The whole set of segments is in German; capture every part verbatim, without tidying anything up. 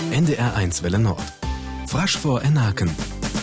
N D R eins Welle Nord. Frasch vor Enaken.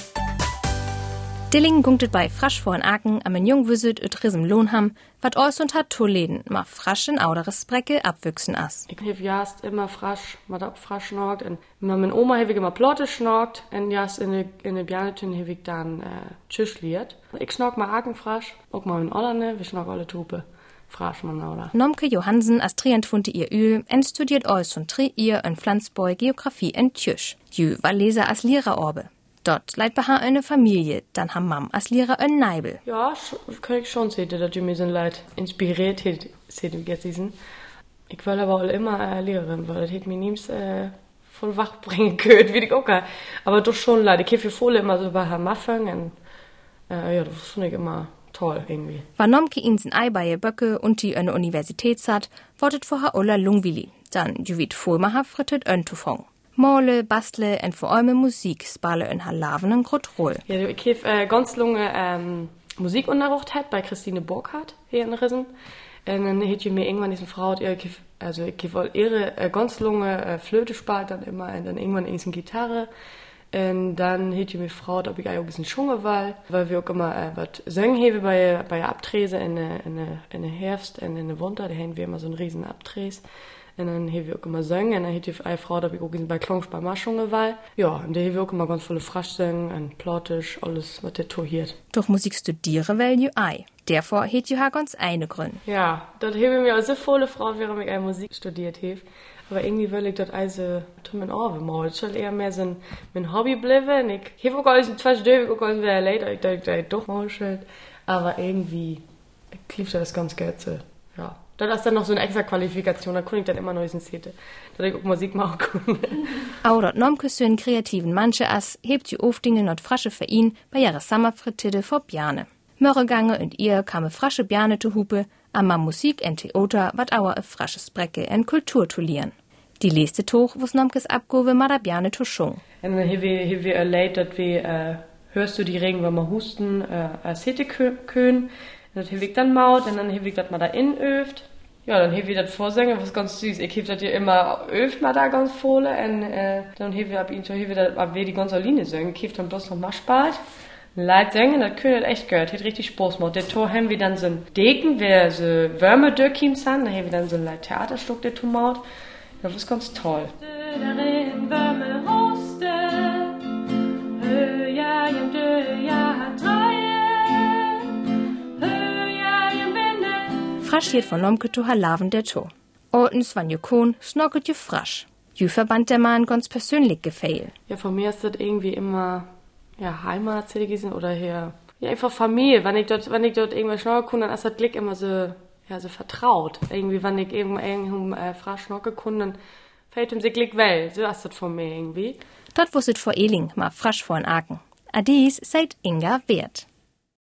Dillingen gunktet bei Frasch vor Enaken am en jung wüsset ut Risem Lohnham, wat ois und hat Tolleden ma fraschen auderes Brecke abwüchsen ass. Ich hef jast immer frasch, wat ab frasch schnorkt, en ma min Oma hef ich immer plotte schnorkt, en jast in de, in de Bjarnetün hef ich dann äh, tschüschliert. Ich schnork ma Aken frasch, auch ma min Ollerne, wir schnork alle Tupe. Frasch man oder. Nomke Johansen as Trientfunte ihr Öl, en studiert ois und tri ihr en Pflanzboi Geografie en Tschüsch. Jü war Leser as Lehrerorbe. Dort leit beha eine Familie, dann ham Mam as Lehrer en Neibel. Ja, kann ich schon sehen, dass du mir so leid inspiriert hätt, seht ihr jetzt diesen. Ich will aber auch immer äh, Lehrerin, weil das hätt mir niemals äh, voll wach bringen können, wie ich auch kann. Aber doch schon leid, ich hef voll immer so bei Herr Maffang und äh, ja, das finde ich immer toll irgendwie. War Nomke insen Eibeie Böcke und die eine Universität hat, wortet vorher Ola Lungwili. Dann Juvit Fulmacher frittet ön Tufong. Male, bastle en vor allem Musik, spale en Halaven en Grotrol. Ja, ich hef äh, ganz lange ähm, Musikunterricht hat bei Christine Burkhardt hier in Rissen. Und dann hätt ich mir irgendwann diesen Frau, ja, ich hef, also ich hef all ihre äh, ganz lange äh, Flöte spalt dann immer und dann irgendwann eine Gitarre. Und dann hätt ich mir gefragt, ob ich auch ein bisschen schwungen will, weil wir auch immer äh, was singen haben bei, bei Abtrese in der in der in der Herbst und in der Winter, da haben wir immer so einen riesen Abtres. Und dann haben wir auch immer singen, und dann hätt ich eine Frau, ob ich auch bei Klangspar mal schwungen will. Ja, und da haben wir auch immer ganz viele Frasch singen und Plottisch, alles, was der tohiert. Doch Musik studiere will ju ei. Derfor hätt ju ha ganz eine Grün. Ja, dort haben wir mir auch so viele Frauen, während ich eine Musik studiert habe. Aber irgendwie will ich dort also tun mein Orbe mal. Das soll eher mehr so ein, mein Hobby bleiben. Ich habe auch alles in zwei Stunden, auch alles wieder leid, ich dachte, ich doch mal schuld. Aber irgendwie lief das ganz gut so. Ja. Da ist dann noch so eine extra Qualifikation, da konnte ich dann immer noch ins Hätte. Da ich auch Musik machen können. Auch dort Nomke so einen kreativen Manche as, hebt die Ofdinge not frasche Verein bei ihrer Sommerfrittide vor Bjarne. Mörregange und ihr kame frasche Bjarne zu Hupe, amma Musik en Theater, wat auer e frasches Brecke en Kultur zu lieren. Die leste Tuch, wo's Nomkes abgove, ma da Bjarne zu schung. Und dann haben wir, haben wir erlebt, dass wir, äh, hörst du die Regen, wenn wir husten, äh, als hätte können. Das habe ich dann maut, und dann habe ich das mal da innen öft. Ja, dann habe ich das vorsingen, was ganz süß. Ich habe das hier immer öft mal da ganz voll, und äh, dann habe ich ab ihn, habe ich das, ab wir die ganze Linie singen. Ich habe dann bloß noch mal spart. Leid singen, das können das echt gehört, hat richtig Spaß gemacht. Der Tor haben wir dann so ein Deken, wer so Würmer durchkommen sind, dann haben wir dann so ein Leid Theaterstück, der Tor maut. Das ist ganz toll. Darin Würmer hoste, höja im Döja Frasch hiert von Nomke zu Halaven der To. Ortens wann ju kon, snorket ju frasch. Ju verband der Mann ganz persönlich gefehl. Ja, von mir ist das irgendwie immer, ja, Heimat, gewesen, oder hier, ja, einfach Familie. Wenn ich dort, wenn ich dort irgendwas schnorken kann, dann ist das Glück immer so, ja, so vertraut. Irgendwie, wenn ich irgendwo, irgendwo, äh, frasch schnorken kann, dann fällt ihm sich Glück well. So ist das von mir irgendwie. Dort wusstet vor Eling, ma frasch vor Enaken. Adis seid Inga Wert.